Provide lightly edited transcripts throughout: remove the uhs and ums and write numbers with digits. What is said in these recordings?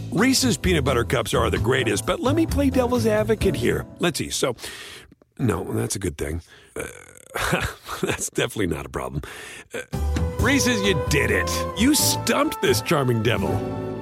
Reese's peanut butter cups are the greatest, but let me play devil's advocate here. Let's see. So, no, that's a good thing. That's definitely not a problem. Reese's, you did it. You stumped this charming devil.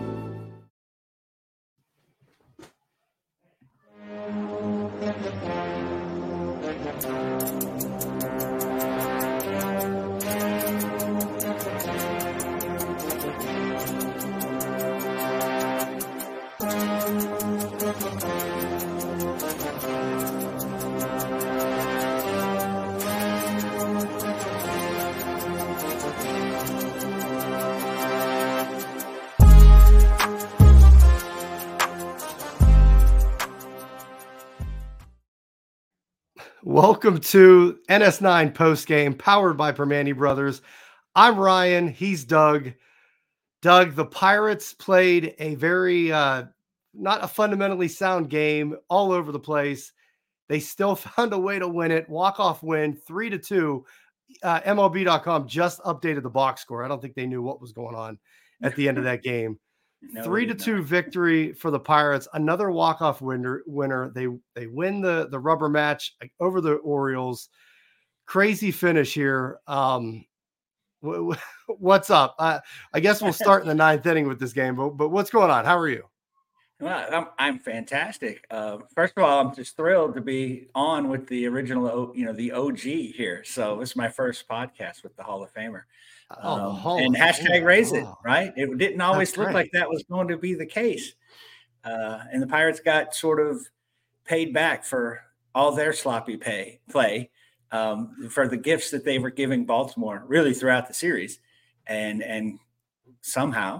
Welcome to NS9 Postgame, powered by Permani Brothers. I'm Ryan. He's Doug. Doug, the Pirates played a very, not a fundamentally sound game all over the place. They still found a way to win it. Walk-off win, 3-2. MLB.com just updated the box score. I don't think they knew what was going on at the end of that game. 3-2 victory for the Pirates. Another walk-off winner. They win the rubber match over the Orioles. Crazy finish here. What's up? I guess we'll start in the ninth inning with this game. But what's going on? How are you? Well, I'm fantastic. First of all, I'm just thrilled to be on with the original, the OG here. So this is my first podcast with the Hall of Famer. And hashtag raise it, right? It didn't always look like that was going to be the case. And the Pirates got sort of paid back for all their sloppy play for the gifts that they were giving Baltimore really throughout the series. And somehow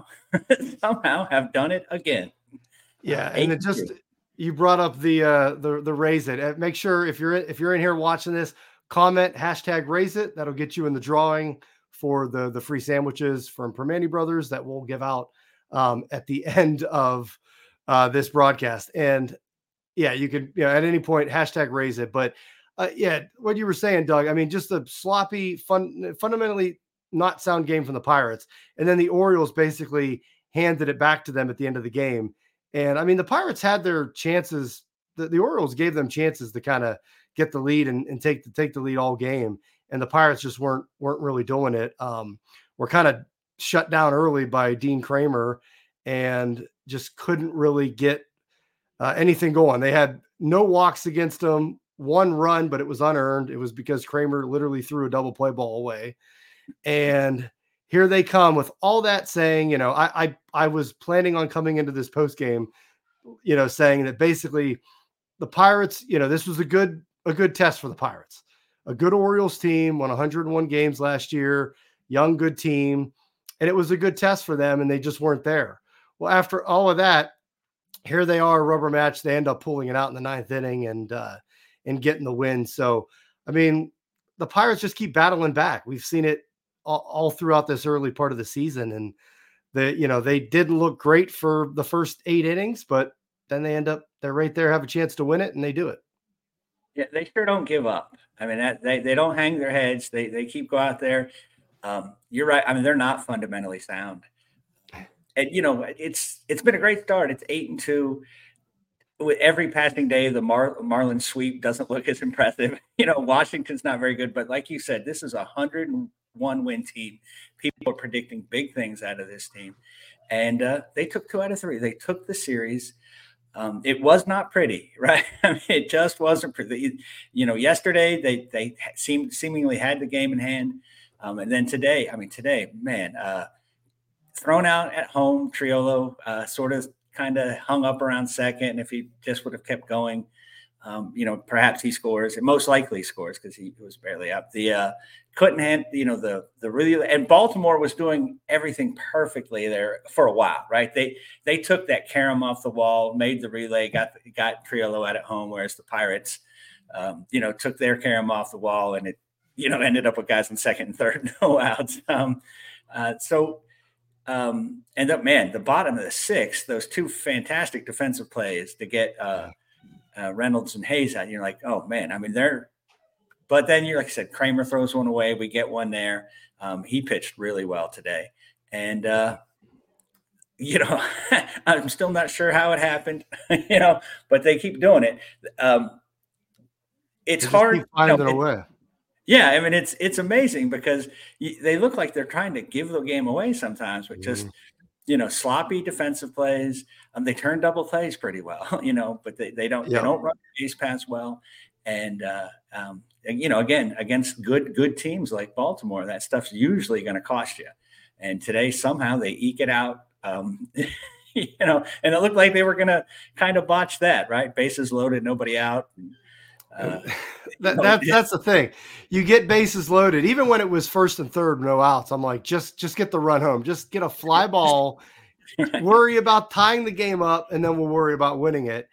have done it again. Yeah, and it just you brought up the raise it. Make sure if you're in here watching this, comment hashtag raise it. That'll get you in the drawing for the free sandwiches from Permani Brothers that we'll give out at the end of this broadcast. And yeah, you could at any point hashtag raise it. But what you were saying, Doug. I mean, just a sloppy, fundamentally not sound game from the Pirates, and then the Orioles basically handed it back to them at the end of the game. And I mean, the Pirates had their chances. The Orioles gave them chances to kind of get the lead and take the lead all game. And the Pirates just weren't really doing it. Were kind of shut down early by Dean Kramer and just couldn't really get anything going. They had no walks against them, one run, but it was unearned. It was because Kramer literally threw a double play ball away. And here they come with all that saying, I was planning on coming into this post game, saying that basically the Pirates, this was a good test for the Pirates. A good Orioles team, won 101 games last year, young, good team. And it was a good test for them, and they just weren't there. Well, after all of that, here they are, rubber match. They end up pulling it out in the ninth inning and getting the win. So, I mean, the Pirates just keep battling back. We've seen it all throughout this early part of the season. And they didn't look great for the first 8 innings, but then they're right there, have a chance to win it, and they do it. Yeah, they sure don't give up. I mean, they don't hang their heads. They keep go out there. You're right. I mean, they're not fundamentally sound. And it's been a great start. It's 8-2. With every passing day, the Marlins sweep doesn't look as impressive. Washington's not very good, but like you said, this is a 101 win team. People are predicting big things out of this team, and they took 2 out of 3. They took the series. It was not pretty, right? I mean, it just wasn't pretty. Yesterday they seemingly had the game in hand, and then today, man, thrown out at home. Triolo sort of kind of hung up around second, and if he just would have kept going, perhaps he scores. And most likely scores because he was barely up. The couldn't hand, the really, and Baltimore was doing everything perfectly there for a while, right? They took that carom off the wall, made the relay, got Triolo out at home, whereas the Pirates, took their carom off the wall, and it, ended up with guys in second and third, no outs. And the bottom of the 6th, those 2 fantastic defensive plays to get Reynolds and Hayes out. You're like, oh man, I mean, but then you're, like I said, Kramer throws one away. We get one there. He pitched really well today. And I'm still not sure how it happened, but they keep doing it. It's hard. Keep finding a way. Yeah, I mean, it's amazing because they look like they're trying to give the game away sometimes with just sloppy defensive plays. They turn double plays pretty well, but they don't run base pass well, and again against good teams like Baltimore, that stuff's usually going to cost you. And today somehow they eke it out. And it looked like they were going to kind of botch that, right? Bases loaded, nobody out. That's the thing. You get bases loaded, even when it was first and third, no outs. I'm like, just get the run home, just get a fly ball, worry about tying the game up, and then we'll worry about winning it.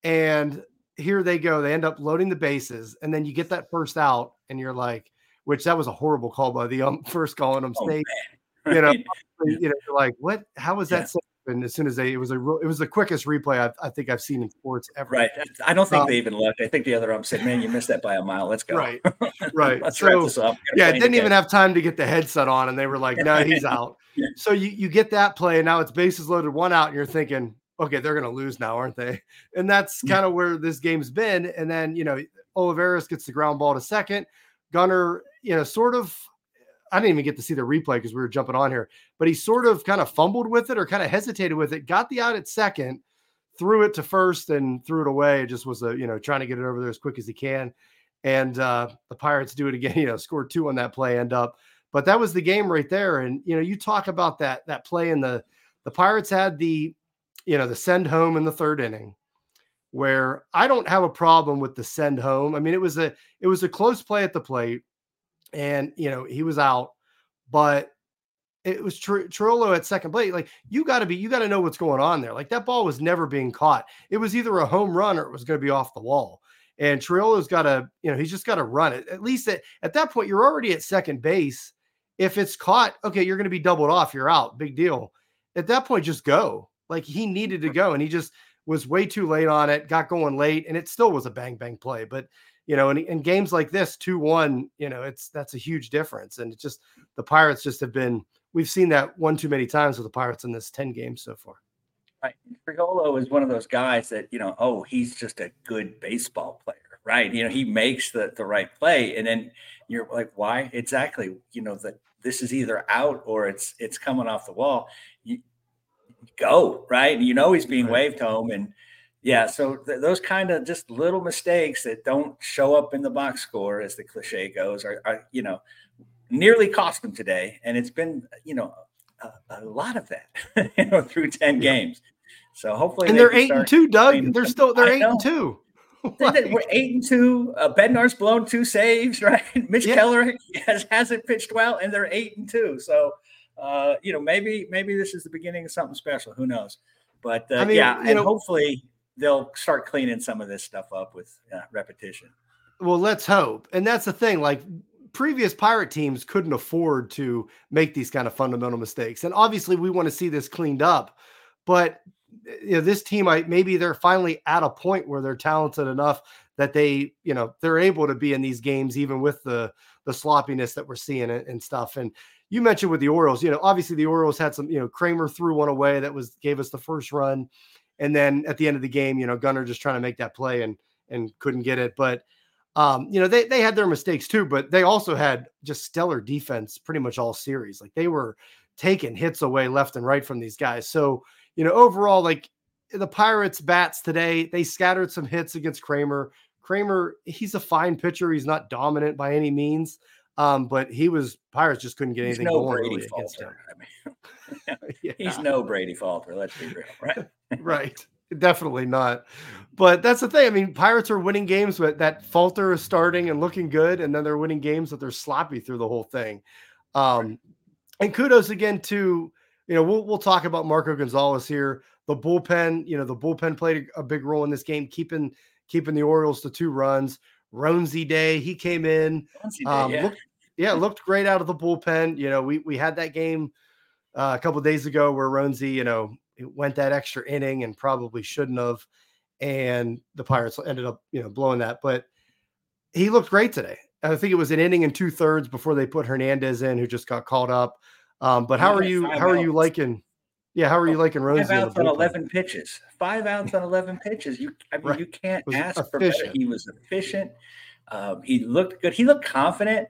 And here they go. They end up loading the bases, and then you get that first out, and you're like, which that was a horrible call by the first calling them safe. Right. You're like, what? How was that safe? And as soon as it was the quickest replay I think I've seen in sports ever. Right. I don't think they even looked. I think the other ump said, "Man, you missed that by a mile. Let's go." Right. Let's wrap this up. Yeah, didn't even have time to get the headset on, and they were like, "No, he's out." So you get that play, and now it's bases loaded, one out, and you're thinking, "Okay, they're going to lose now, aren't they?" And that's kind of where this game's been. And then Olivares gets the ground ball to second. Gunnar, sort of. I didn't even get to see the replay because we were jumping on here, but he sort of kind of fumbled with it or kind of hesitated with it, got the out at second, threw it to first and threw it away. It just was trying to get it over there as quick as he can. And the Pirates do it again, scored 2 on that play end up, but that was the game right there. And, you talk about that play, and the Pirates had the send home in the third inning, where I don't have a problem with the send home. I mean, it was a close play at the plate. And, he was out, but it was Trujillo at second plate. Like, you got to know what's going on there. Like, that ball was never being caught. It was either a home run or it was going to be off the wall. And Trujillo's got to, he's just got to run it. At least at that point, you're already at second base. If it's caught, okay, you're going to be doubled off. You're out. Big deal. At that point, just go. Like, he needed to go, and he just was way too late on it, got going late, and it still was a bang, bang play. But in games like this, 2-1, that's a huge difference. And it's just, the Pirates just we've seen that one too many times with the Pirates in this 10 games so far. Right. Trujillo is one of those guys that, he's just a good baseball player, right? He makes the right play. And then you're like, why? Exactly. That this is either out or it's coming off the wall. You go, right? He's being waved home. And yeah, so those kind of just little mistakes that don't show up in the box score, as the cliche goes, are nearly cost them today. And it's been, a lot of that, through 10 games. So hopefully, and they're 8-2, Doug. They're 8-2. We're 8-2. Bednar's blown 2 saves, right? Mitch Keller hasn't pitched well, and they're 8-2. So, maybe this is the beginning of something special. Who knows? But and hopefully they'll start cleaning some of this stuff up with repetition. Well, let's hope. And that's the thing. Like, previous Pirate teams couldn't afford to make these kind of fundamental mistakes. And obviously we want to see this cleaned up, but this team, maybe they're finally at a point where they're talented enough that they, they're able to be in these games, even with the sloppiness that we're seeing and stuff. And you mentioned with the Orioles, obviously the Orioles had some, Kramer threw one away that gave us the first run. And then at the end of the game, Gunnar just trying to make that play and couldn't get it. But, they had their mistakes too, but they also had just stellar defense pretty much all series. Like, they were taking hits away left and right from these guys. So, overall, like, the Pirates bats today, they scattered some hits against Kramer. Kramer, he's a fine pitcher. He's not dominant by any means. But Pirates just couldn't get anything going really against him. He's no Brady Falter. Let's be real, right? Right. Definitely not. But that's the thing. I mean, Pirates are winning games, but that Falter is starting and looking good. And then they're winning games that they're sloppy through the whole thing. And kudos again to, we'll talk about Marco Gonzalez here. The bullpen, the bullpen played a big role in this game, keeping the Orioles to 2 runs. Roansy Day, he came in, looked great out of the bullpen. We had that game a couple of days ago where Roansy, it went that extra inning and probably shouldn't have. And the Pirates ended up, blowing that, but he looked great today. I think it was an inning and 2/3 before they put Hernandez in, who just got called up. But how are you liking? Yeah, how are you liking Roansy? 5 outs on 11 pitches. 5 outs on 11 pitches. You can't ask for better. He was efficient. He looked good. He looked confident.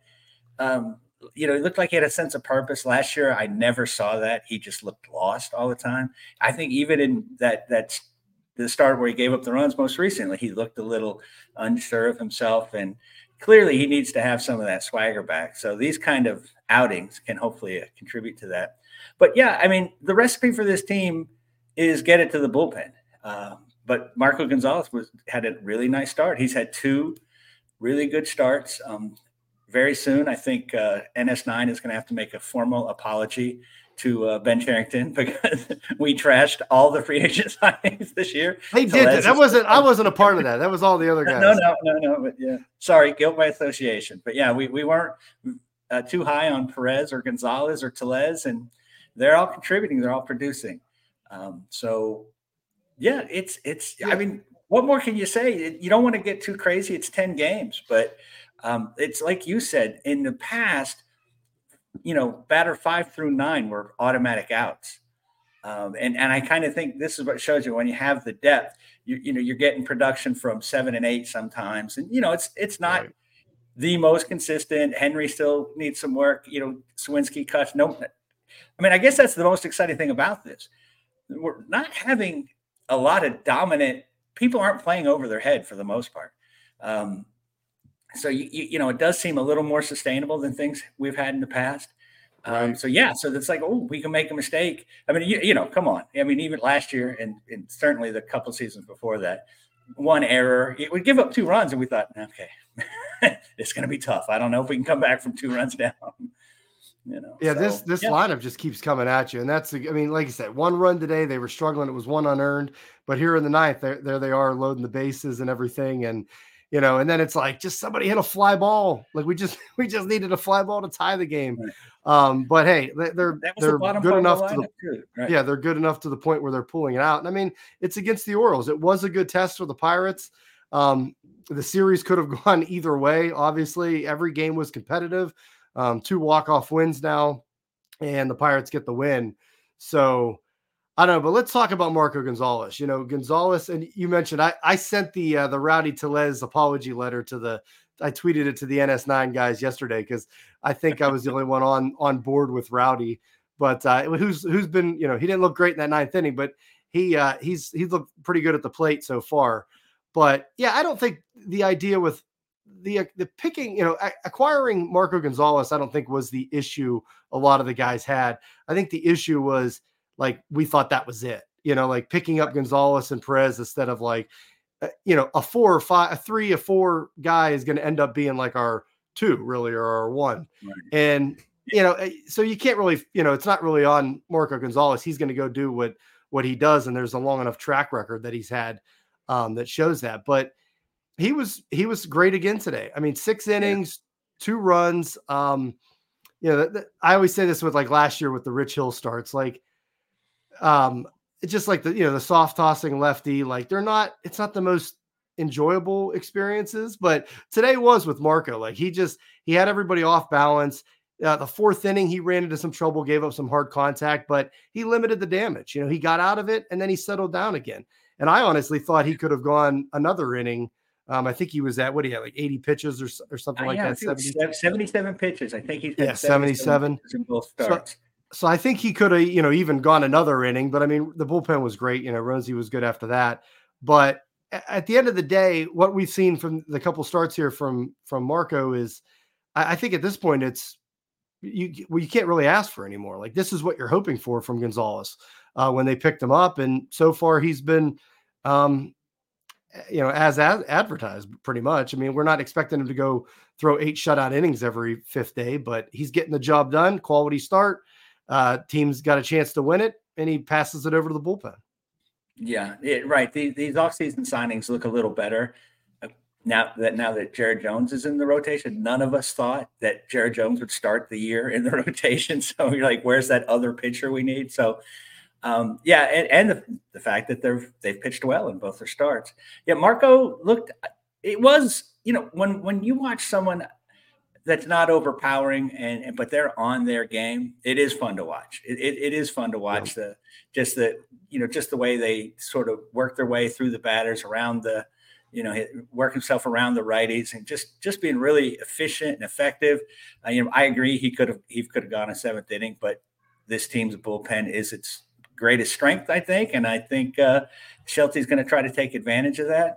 He looked like he had a sense of purpose. Last year, I never saw that. He just looked lost all the time. I think even in the start where he gave up the runs most recently, he looked a little unsure of himself, and clearly he needs to have some of that swagger back. So these kind of outings can hopefully contribute to that. But yeah, I mean, the recipe for this team is get it to the bullpen. But Marco Gonzalez had a really nice start. He's had 2 really good starts. Very soon, I think NS9 is going to have to make a formal apology to Ben Cherington because we trashed all the free agent signings this year. They did. I wasn't a part of that. That was all the other guys. No. But yeah, sorry, guilt by association. But yeah, we weren't too high on Perez or Gonzalez or Tellez, and they're all contributing. They're all producing. So yeah, it's. I mean, what more can you say? You don't want to get too crazy. It's 10 games, but it's like you said in the past. Batter 5 through 9 were automatic outs. And I kind of think this is what shows you when you have the depth, you're getting production from 7 and 8 sometimes. And, it's not the most consistent. Henry still needs some work. Sawinski cuts. No, I mean, I guess that's the most exciting thing about this. We're not having a lot of dominant people aren't playing over their head for the most part. So, it does seem a little more sustainable than things we've had in the past. Right. So it's like, we can make a mistake. I mean, come on. I mean, even last year and certainly the couple seasons before that, one error, it would give up 2 runs. And we thought, okay, it's going to be tough. I don't know if we can come back from 2 runs down. Yeah, this lineup just keeps coming at you. And that's, like you said, 1 run today, they were struggling. It was 1 unearned. But here in the 9th, there they are loading the bases and everything. And, and then it's like just somebody hit a fly ball. Like we just needed a fly ball to tie the game. Right. But hey, they're good enough to they're good enough to the point where they're pulling it out. And I mean, it's against the Orioles. It was a good test for the Pirates. The series could have gone either way. Obviously, every game was competitive. 2 walk-off wins now, and the Pirates get the win. So I don't know, but let's talk about Marco Gonzalez. Gonzalez, and you mentioned I sent the Rowdy Tellez apology letter I tweeted it to the NS9 guys yesterday because I think I was the only one on board with Rowdy. But who's been, he didn't look great in that 9th inning, but he's looked pretty good at the plate so far. But yeah, I don't think the idea with the picking, acquiring Marco Gonzalez, I don't think was the issue a lot of the guys had. I think the issue was like, we thought that was it, like picking up Gonzalez and Perez instead of like, a 4 or 5, a 3 or 4 guy is going to end up being like our 2 really, or our 1. Right. And, so you can't really, it's not really on Marco Gonzalez. He's going to go do what he does. And there's a long enough track record that he's had that shows that, but he was great again today. I mean, 6 innings, 2 runs. I always say this with like last year with the Rich Hill starts, like, it's just like the soft tossing lefty, like it's not the most enjoyable experiences, but today was with Marco. Like he had everybody off balance. The 4th inning, he ran into some trouble, gave up some hard contact, but he limited the damage. He got out of it and then he settled down again. And I honestly thought he could have gone another inning. I think he was at, what do you have, like 80 pitches or something like that? 77 pitches. I think he's had 77 in both starts. So I think he could have, even gone another inning, but I mean, the bullpen was great. Roansy was good after that. But at the end of the day, what we've seen from the couple starts here from Marco is, I think at this point, it's you can't really ask for anymore. Like this is what you're hoping for from Gonzalez when they picked him up. And so far he's been, as advertised pretty much. I mean, we're not expecting him to go throw 8 shutout innings every 5th day, but he's getting the job done. Quality start. Team's got a chance to win it, and he passes it over to the bullpen. Yeah, right. These offseason signings look a little better now that Jared Jones is in the rotation. None of us thought that Jared Jones would start the year in the rotation. So you're like, where's that other pitcher we need? So, and the fact that they've pitched well in both their starts. Yeah, Marco looked. It was when you watch someone that's not overpowering, but they're on their game. It is fun to watch. It is fun to watch just the way they sort of work their way through the batters around the, work himself around the righties and just being really efficient and effective. I agree he could have gone a seventh inning, but this team's bullpen is its greatest strength, I think, and I think Shelty's going to try to take advantage of that.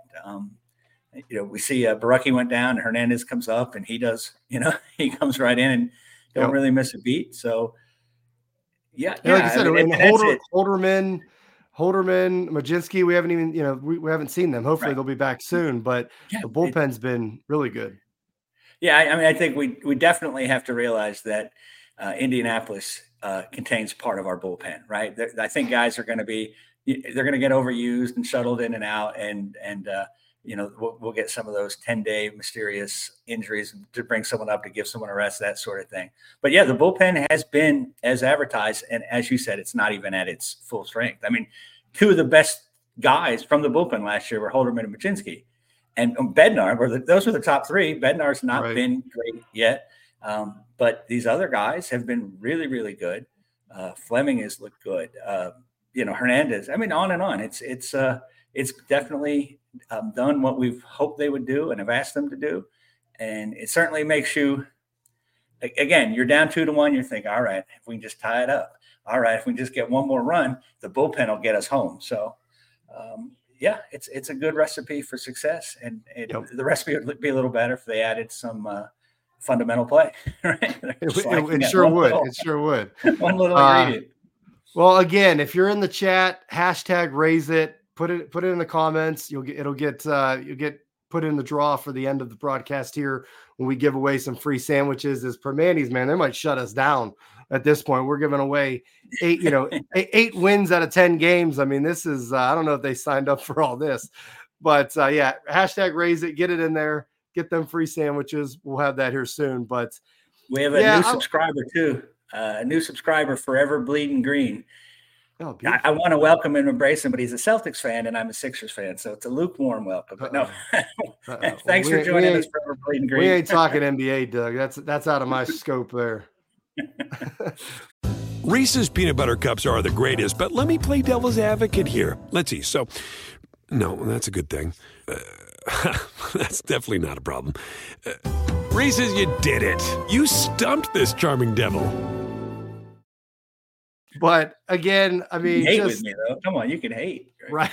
We see Baraki went down, and Hernandez comes up, and he does. He comes right in and don't really miss a beat. So, like I said, Holderman, Majinski, we haven't even, we haven't seen them. Hopefully they'll be back soon, but the bullpen's been really good. Yeah, I think we definitely have to realize that Indianapolis contains part of our bullpen, right? I think guys are going to they're going to get overused and shuttled in and out, and we'll get some of those 10-day mysterious injuries to bring someone up, to give someone a rest, that sort of thing. But yeah, the bullpen has been as advertised. And as you said, it's not even at its full strength. I mean, two of the best guys from the bullpen last year were Holderman and Majinski, and Bednar. Those were the top three. Bednar's not been great yet. But these other guys have been really, really good. Fleming has looked good. Hernandez, I mean, on and on. It's definitely done what we've hoped they would do and have asked them to do. And it certainly makes you, again, you're down 2-1. You're thinking, all right, if we can just tie it up. All right, if we can just get one more run, the bullpen will get us home. So, it's a good recipe for success. And the recipe would be a little better if they added some fundamental play. Right? It sure would. It sure would. One little ingredient. Well, again, if you're in the chat, #raise it. Put it in the comments. You'll get put in the draw for the end of the broadcast here when we give away some free sandwiches. As per Manny's, man, they might shut us down at this point. We're giving away 8 wins out of 10 games. I mean, this is I don't know if they signed up for all this, but #raise it. Get it in there. Get them free sandwiches. We'll have that here soon. But we have a new subscriber too. A new subscriber, Forever Bleeding Green. Oh, I want to welcome and embrace him, but he's a Celtics fan and I'm a Sixers fan, so it's a lukewarm welcome. But no, thanks for joining us, Forever Bleeding Green. We ain't talking NBA, Doug. That's out of my scope there. Reese's peanut butter cups are the greatest, but let me play devil's advocate here. Let's see. So, no, that's a good thing. That's definitely not a problem. Reese's, you did it. You stumped this charming devil. But again, I mean, you hate with me though. Come on, you can hate, right?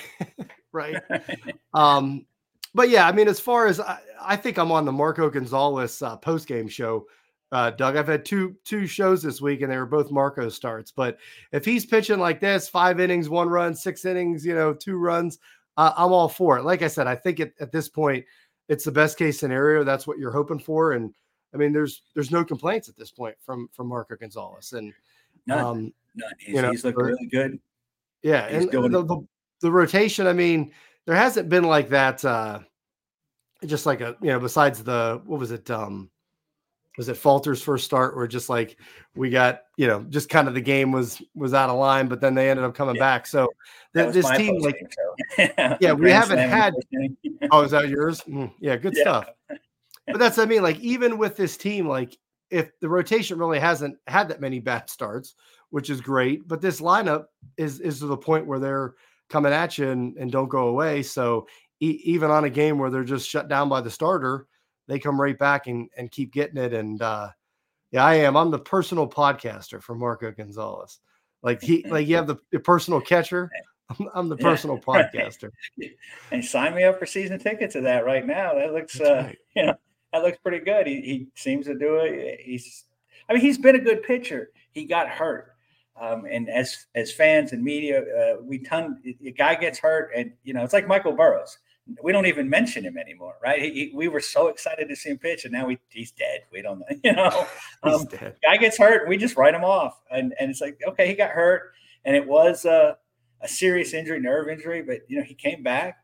But yeah, I mean, as far as I think I'm on the Marco Gonzalez post game show, Doug. I've had two shows this week, and they were both Marco starts. But if he's pitching like this, 5 innings, 1 run, 6 innings, 2 runs, I'm all for it. Like I said, I think at this point, it's the best case scenario. That's what you're hoping for, and I mean, there's no complaints at this point from Marco Gonzalez, and none. He's looked really good. Yeah, and the rotation. I mean, there hasn't been like that. Just like besides what was it? Was it Falter's first start, where just like we got, just kind of the game was out of line, but then they ended up coming back. So this team, like, we haven't had. Oh, is that yours? Yeah, good stuff. But that's, I mean, like, even with this team, like, if the rotation really hasn't had that many bad starts, which is great, but this lineup is to the point where they're coming at you and don't go away. So even on a game where they're just shut down by the starter, they come right back and keep getting it. And I'm the personal podcaster for Marco Gonzalez. Like you have the personal catcher. I'm the personal podcaster. And sign me up for season tickets of that right now. That looks, that looks pretty good. He seems to do it. He's been a good pitcher. He got hurt. And as fans and media, a guy gets hurt, and it's like Michael Burrows. We don't even mention him anymore, right? We were so excited to see him pitch, and now he's dead. We don't, he's dead. Guy gets hurt, we just write him off, and it's like, okay, he got hurt, and it was a serious injury, nerve injury, but he came back,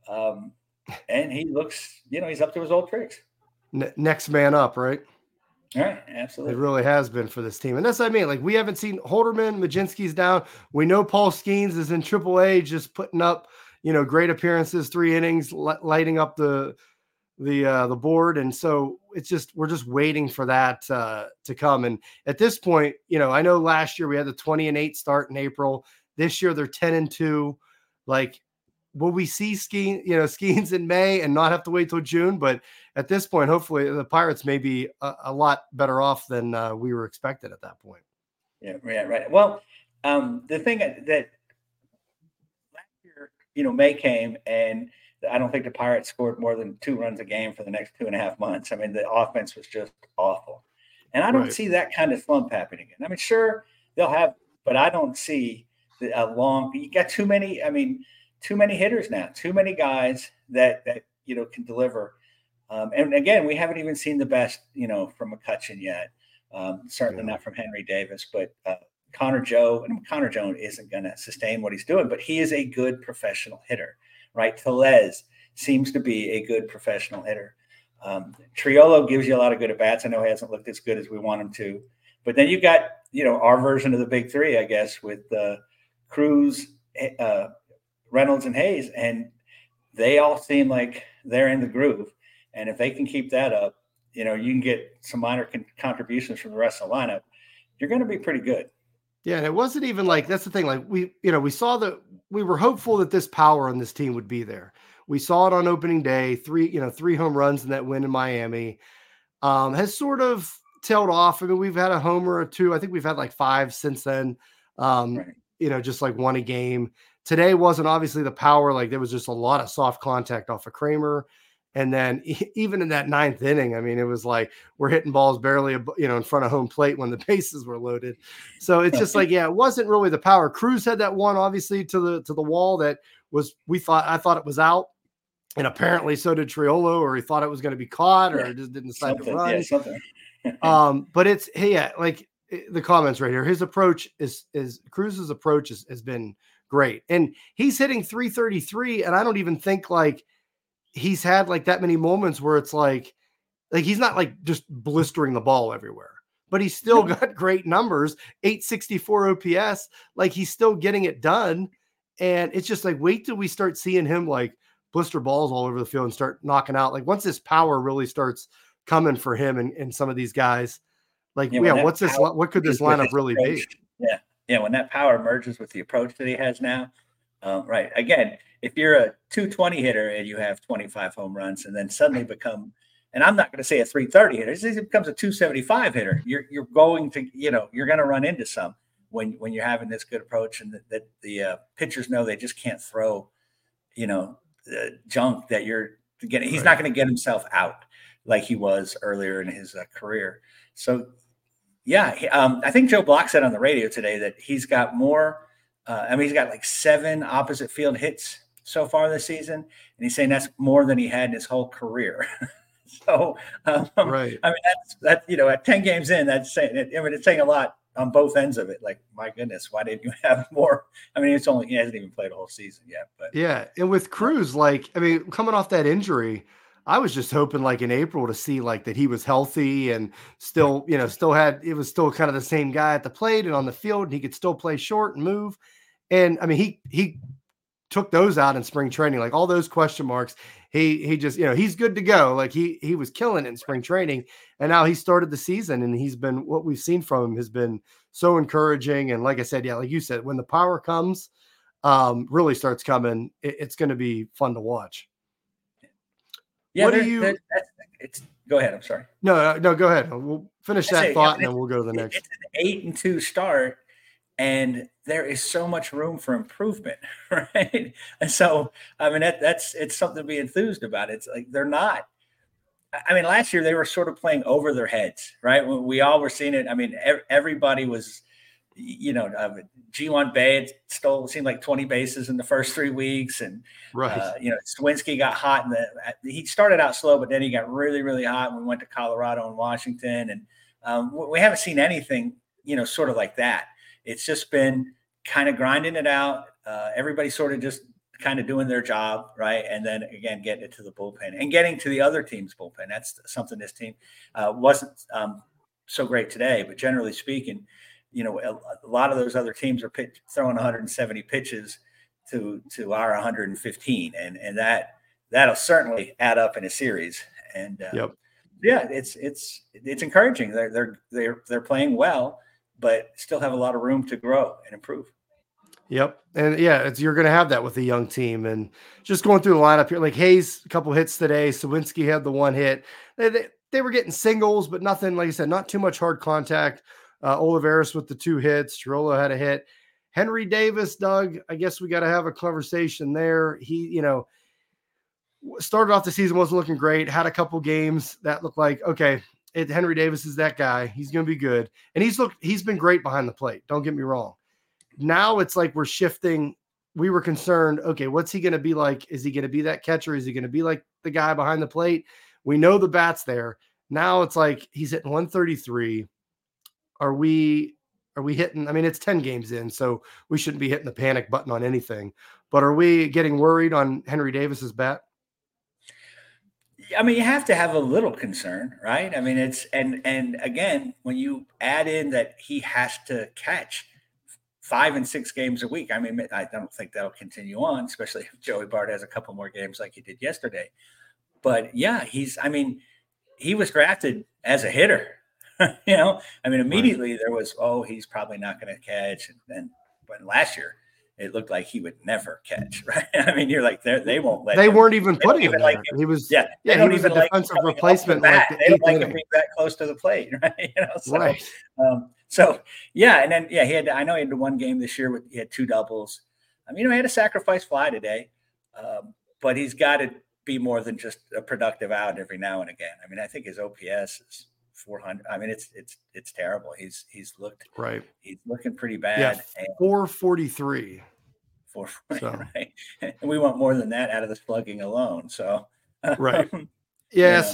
and he looks, he's up to his old tricks. Next man up, right? All right, absolutely. It really has been for this team. And that's what I mean. Like, we haven't seen Holderman, Majinski's down. We know Paul Skeens is in AAA, just putting up, great appearances, 3 innings, lighting up the the board. And so we're just waiting for that to come. And at this point, I know last year we had the 20-8 start in April. This year they're 10-2. Like, will we see Skeens in May and not have to wait till June? But at this point, hopefully the Pirates may be a lot better off than we were expected at that point. Yeah, right. Well, the thing that last year, May came, and I don't think the Pirates scored more than 2 runs a game for the next 2.5 months. I mean, the offense was just awful. And I don't see that kind of slump happening again. I mean, sure, they'll have, but I don't see you got too many hitters now, too many guys that can deliver. And again, we haven't even seen the best, from McCutchen yet. Certainly not from Henry Davis, but Connor Joe isn't going to sustain what he's doing, but he is a good professional hitter, right? Tellez seems to be a good professional hitter. Triolo gives you a lot of good at bats. I know he hasn't looked as good as we want him to, but then you got, our version of the big three, I guess, with Cruz, Reynolds, and Hayes, and they all seem like they're in the groove. And if they can keep that up, you can get some minor contributions from the rest of the lineup. You're going to be pretty good. Yeah, and it wasn't even like, that's the thing. Like we were hopeful that this power on this team would be there. We saw it on opening day, 3 home runs in that win in Miami. Has sort of tailed off. I mean, we've had a homer or 2. I think we've had like 5 since then. Right. Just like 1 a game. Today wasn't obviously the power. Like there was just a lot of soft contact off of Kramer. And then even in that 9th inning, I mean, it was like we're hitting balls barely, in front of home plate when the bases were loaded. So it's just like, it wasn't really the power. Cruz had that one, obviously, to the wall that was, I thought it was out. And apparently so did Triolo, or he thought it was going to be caught, or just didn't decide to run. Yeah, something. But it's, like the comments right here, his approach Cruz's approach has been great. And he's hitting 333. And I don't even think like he's had like that many moments where it's like he's not like just blistering the ball everywhere, but he's still got great numbers, 864 OPS. Like he's still getting it done. And it's just like, wait till we start seeing him like blister balls all over the field and start knocking out. Like once this power really starts coming for him and some of these guys, like, what could this lineup really be? Yeah. When that power merges with the approach that he has now, right. Again, if you're a 220 hitter and you have 25 home runs and then suddenly become, and I'm not going to say a 330 hitter, it becomes a 275 hitter. You're going to, you're going to run into some when you're having this good approach, and that the pitchers know they just can't throw, junk that you're getting. He's not going to get himself out like he was earlier in his career. So, I think Joe Block said on the radio today that he's got more. He's got like 7 opposite field hits so far this season, and he's saying that's more than he had in his whole career. So, right. I mean, that's at 10 games in, that's saying it. I mean, it's saying a lot on both ends of it. Like, my goodness, why didn't you have more? I mean, he hasn't even played a whole season yet. But yeah, and with Cruz, coming off that injury, I was just hoping like in April to see like that he was healthy and still, it was still kind of the same guy at the plate and on the field, and he could still play short and move. And I mean, he took those out in spring training, like all those question marks. He just, he's good to go. Like he was killing it in spring training, and now he started the season, and he's been, what we've seen from him has been so encouraging. And like I said, like you said, when the power comes, really starts coming, it's going to be fun to watch. Yeah, go ahead. I'm sorry. No, go ahead. We'll finish that thought, and then we'll go to the next. It's an 8-2 start, and there is so much room for improvement, right? And so, I mean, it's something to be enthused about. It's like they're not. I mean, last year they were sort of playing over their heads, right? We all were seeing it. I mean, everybody was. G1 Bay seemed like 20 bases in the first 3 weeks. And, right. Swinsky got hot he started out slow, but then he got really, really hot when we went to Colorado and Washington. And we haven't seen anything, sort of like that. It's just been kind of grinding it out. Everybody sort of just kind of doing their job. Right. And then again, getting it to the bullpen and getting to the other team's bullpen. That's something this team wasn't so great today, but generally speaking, a lot of those other teams are throwing 170 pitches to our 115, and that'll certainly add up in a series. And yep. Yeah, it's encouraging. They're playing well, but still have a lot of room to grow and improve. Yep. And yeah, you're going to have that with a young team. And just going through the lineup here, like Hayes, a couple hits today. Sawinski had the one hit. They were getting singles, but nothing, like I said, not too much hard contact. Olivares with the 2 hits. Girollo had a hit. Henry Davis, Doug, I guess we got to have a conversation there. He, started off the season, wasn't looking great, had a couple games that looked like, okay, Henry Davis is that guy. He's going to be good. And he's been great behind the plate. Don't get me wrong. Now it's like we're shifting. We were concerned, okay, what's he going to be like? Is he going to be that catcher? Is he going to be like the guy behind the plate? We know the bat's there. Now it's like he's hitting 133. Are we hitting? I mean, it's 10 games in, so we shouldn't be hitting the panic button on anything. But are we getting worried on Henry Davis's bat? I mean, you have to have a little concern, right? I mean, it's and again, when you add in that he has to catch 5 and 6 games a week, I mean, I don't think that'll continue on, especially if Joey Bart has a couple more games like he did yesterday. But yeah, he was drafted as a hitter. Immediately there was, he's probably not going to catch. And then when last year it looked like he would never catch, right? I mean, you're like, they won't let. They weren't even putting him there. He was, he was a defensive replacement. They don't like him being that close to the plate, right? Right. And then he had. I know he had the one game this year he had 2 doubles. I mean, he had a sacrifice fly today, but he's got to be more than just a productive out every now and again. I mean, I think his OPS is 400. I mean, it's terrible. He's looked right. He's looking pretty bad. Yeah, 443. 443, right? And we want more than that out of the slugging alone. So right. Yeah.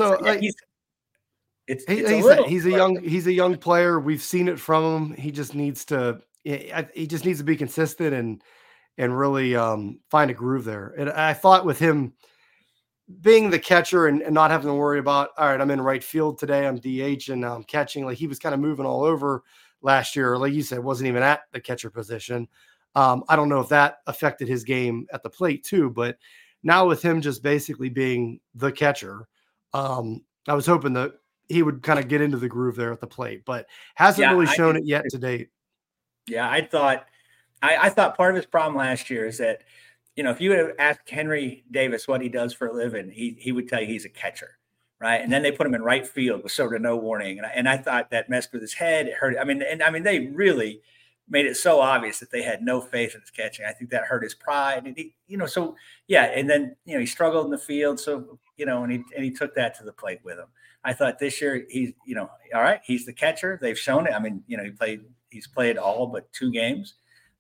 He's a young player. We've seen it from him. He just needs to be consistent and really find a groove there. And I thought with him being the catcher and not having to worry about, all right, I'm in right field today, I'm DH and I'm catching, like he was kind of moving all over last year. Like you said, wasn't even at the catcher position. I don't know if that affected his game at the plate too, but now with him just basically being the catcher, I was hoping that he would kind of get into the groove there at the plate, but hasn't really shown it yet to date. Yeah. I thought part of his problem last year is that, if you would have asked Henry Davis what he does for a living, he would tell you he's a catcher, right? And then they put him in right field with sort of no warning. And I thought that messed with his head. It hurt. I mean, they really made it so obvious that they had no faith in his catching. I think that hurt his pride. And and then, he struggled in the field. So, and he took that to the plate with him. I thought this year he's, all right, he's the catcher. They've shown it. I mean, he's played all but 2 games.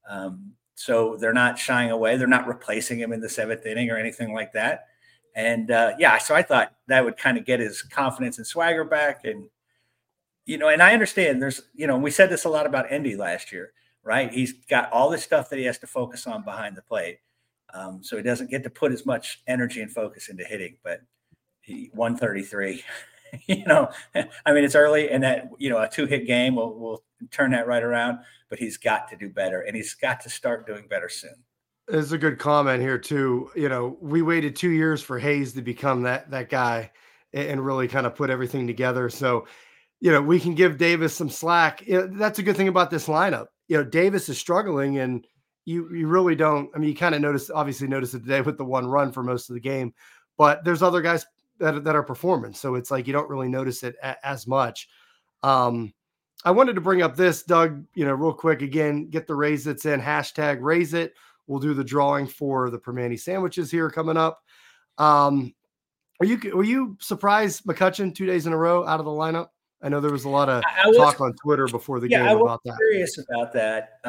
So they're not shying away. They're not replacing him in the 7th inning or anything like that. And so I thought that would kind of get his confidence and swagger back. And, and I understand there's, we said this a lot about Endy last year, right? He's got all this stuff that he has to focus on behind the plate. So he doesn't get to put as much energy and focus into hitting, but 133, I mean, it's early and that, a 2-hit game will turn that right around, but he's got to do better and he's got to start doing better soon. There's a good comment here too. We waited 2 years for Hayes to become that guy and really kind of put everything together. So, we can give Davis some slack. That's a good thing about this lineup. Davis is struggling and you really don't, I mean, you kind of obviously notice it today with the 1 run for most of the game, but there's other guys that are performing. So it's like, you don't really notice it as much. I wanted to bring up this, Doug, real quick, again, get the Raise It's in, hashtag Raise It. We'll do the drawing for the Permane sandwiches here coming up. Were you surprised McCutchen 2 days in a row out of the lineup? I know there was a lot of talk on Twitter before the game about that. I was curious about that.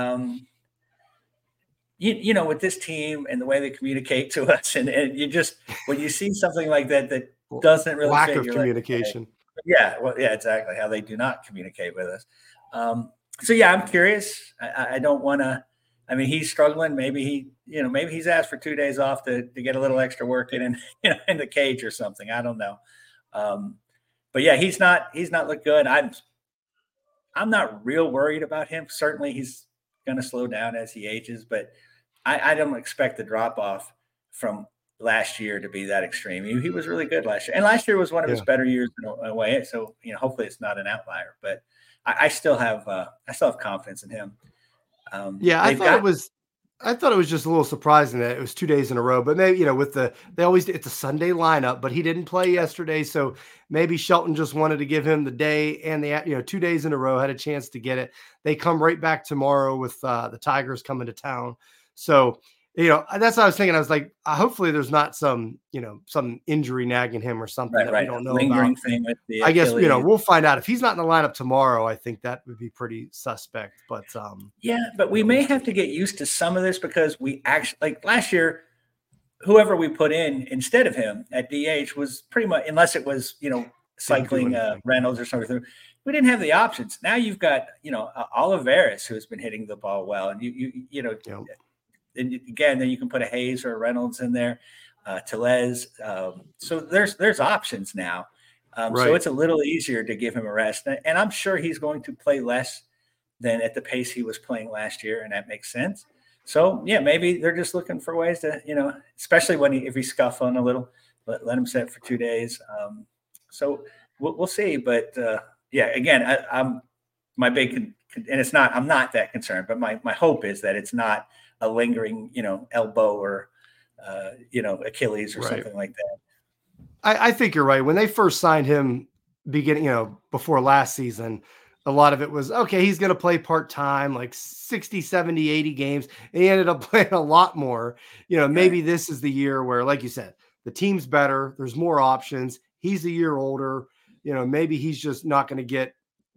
With this team and the way they communicate to us, and you just, when you see something like that doesn't really lack of communication. Like, yeah, exactly. How they do not communicate with us. I'm curious. I don't want to. I mean, he's struggling. Maybe he's asked for 2 days off to get a little extra work in the cage or something. I don't know. But yeah, he's not looked good. I'm not real worried about him. Certainly, he's going to slow down as he ages, but I don't expect the drop off from last year to be that extreme. He was really good last year, and last year was one of his better years in a way. So hopefully it's not an outlier. But I still have confidence in him. I thought it was just a little surprising that it was 2 days in a row, but maybe, it's a Sunday lineup, but he didn't play yesterday. So maybe Shelton just wanted to give him the day and 2 days in a row, had a chance to get it. They come right back tomorrow with the Tigers coming to town. So, that's what I was thinking. I was like, hopefully there's not some injury nagging him or something that we don't know lingering about. Thing with the I guess, we'll find out. If he's not in the lineup tomorrow, I think that would be pretty suspect. But but we may have to get used to some of this, because we actually, like last year, whoever we put in instead of him at DH was pretty much, unless it was, cycling Reynolds or something, we didn't have the options. Now you've got, Olivares, who's been hitting the ball well, and and again, then you can put a Hayes or a Reynolds in there, Tellez. So there's options now. So it's a little easier to give him a rest. And I'm sure he's going to play less than at the pace he was playing last year, and that makes sense. So, maybe they're just looking for ways to, especially if he's scuffling a little, let him sit for 2 days. So we'll see. But, again, I'm my big – and it's not – I'm not that concerned. But my hope is that it's not – a lingering, elbow or, Achilles or something like that. I think you're right. When they first signed him before last season, a lot of it was, okay, he's going to play part-time, like 60, 70, 80 games. And he ended up playing a lot more. Maybe this is the year where, like you said, the team's better. There's more options. He's a year older. Maybe he's just not going to get,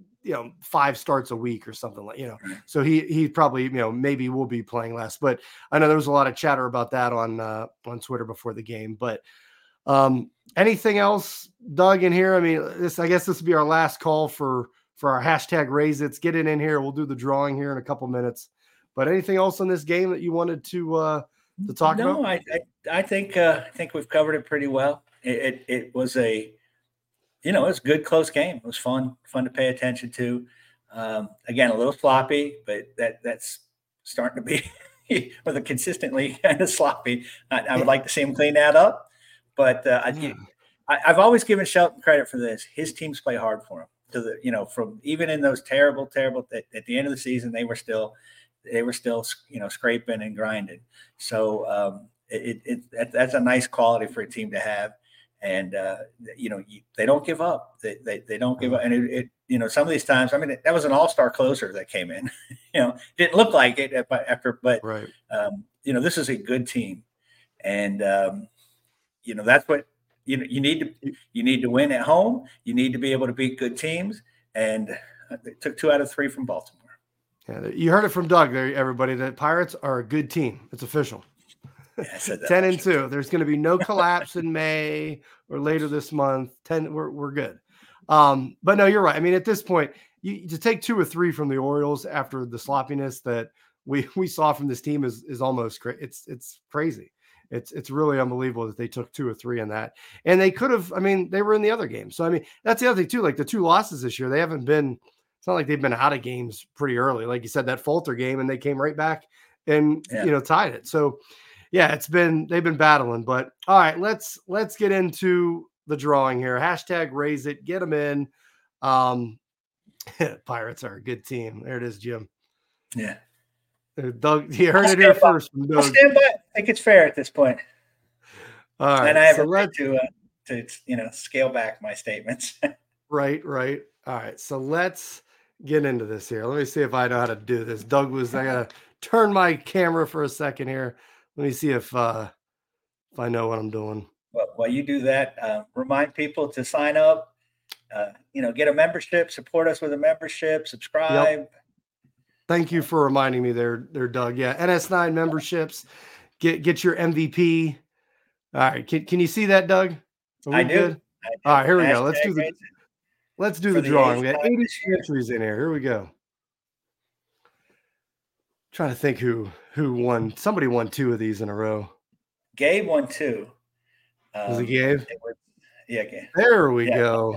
5 starts a week or something like, so he probably, maybe will be playing less, but I know there was a lot of chatter about that on Twitter before the game. But anything else, Doug, in here? I mean, I guess this will be our last call for our hashtag Raise It. Get it in here. We'll do the drawing here in a couple minutes, but anything else in this game that you wanted to talk about? No, I think we've covered it pretty well. It was it was a good close game. It was fun to pay attention to. Again, a little sloppy, but that's starting to be with a consistently kind of sloppy. I would like to see him clean that up, but I've always given Shelton credit for this. His teams play hard for him. From even in those terrible at the end of the season, they were still scraping and grinding. So that's a nice quality for a team to have. And, they don't give up. They don't give up. And some of these times, I mean, that was an all-star closer that came in, didn't look like it but this is a good team. And, that's what, you need to win at home. You need to be able to beat good teams. And they took 2 out of 3 from Baltimore. Yeah, you heard it from Doug there, everybody. The Pirates are a good team. It's official. Yeah, 10-2. There's going to be no collapse in May or later this month. 10. We're good. But no, you're right. I mean, at this point, to take 2 or 3 from the Orioles after the sloppiness that we saw from this team is almost it's crazy. It's really unbelievable that they took 2 or 3 in that. And they could have. I mean, they were in the other game. So I mean, that's the other thing too. Like the 2 losses this year, they haven't been. It's not like they've been out of games pretty early. Like you said, that Falter game, and they came right back and tied it. So. Yeah, they've been battling, but all right, let's get into the drawing here. Hashtag Raise It, get them in. Pirates are a good team. There it is, Jim. Yeah. Doug, you heard it here first. I'll stand by. I think it's fair at this point. All right. And I have a right to scale back my statements. Right. All right. So let's get into this here. Let me see if I know how to do this. I gotta turn my camera for a second here. Let me see if I know what I'm doing. Well, while you do that, remind people to sign up, get a membership, support us with a membership, subscribe. Yep. Thank you for reminding me there, Doug. Yeah, NS9 memberships. Get your MVP. All right. Can you see that, Doug? I do. All right, here we go. Let's do the drawing. We got 80 entries in here. Here we go. Trying to think who won. Somebody won 2 of these in a row. Gabe won 2. Was it Gabe? Yeah, Gabe. There we go.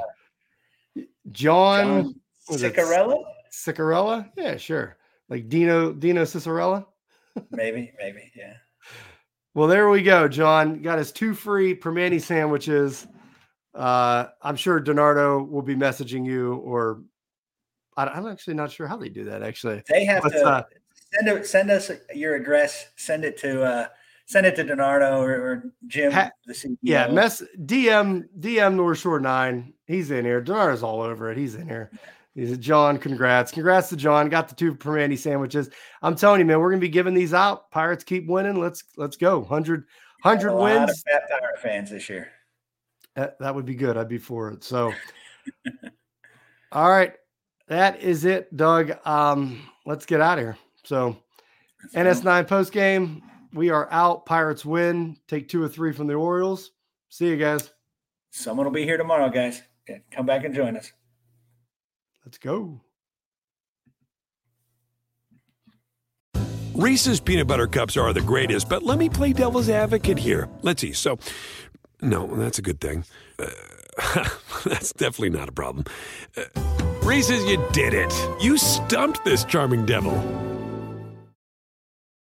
John Cicarella? Cicarella? Yeah, sure. Like Dino Cicarella? maybe, yeah. Well, there we go, John. Got his 2 free Primanti sandwiches. I'm sure Donardo will be messaging you, or I'm actually not sure how they do that. Actually, they have to send us your address. Send it to Donardo or Jim, the CEO. Yeah, DM North Shore 9. He's in here. Donardo's all over it. He's in here. He's John. Congrats to John. Got the 2 Primanti sandwiches. I'm telling you, man, we're gonna be giving these out. Pirates keep winning. Let's go. 100 wins. A lot of Fat Pirate fans this year. That would be good. I'd be for it. So, all right, that is it, Doug. Let's get out of here. So, NS9 post game. We are out. Pirates win. Take 2 or 3 from the Orioles. See you guys. Someone will be here tomorrow, guys. Yeah, come back and join us. Let's go. Reese's peanut butter cups are the greatest, but let me play devil's advocate here. Let's see. So, no, that's a good thing. That's definitely not a problem. Reese's, you did it. You stumped this charming devil.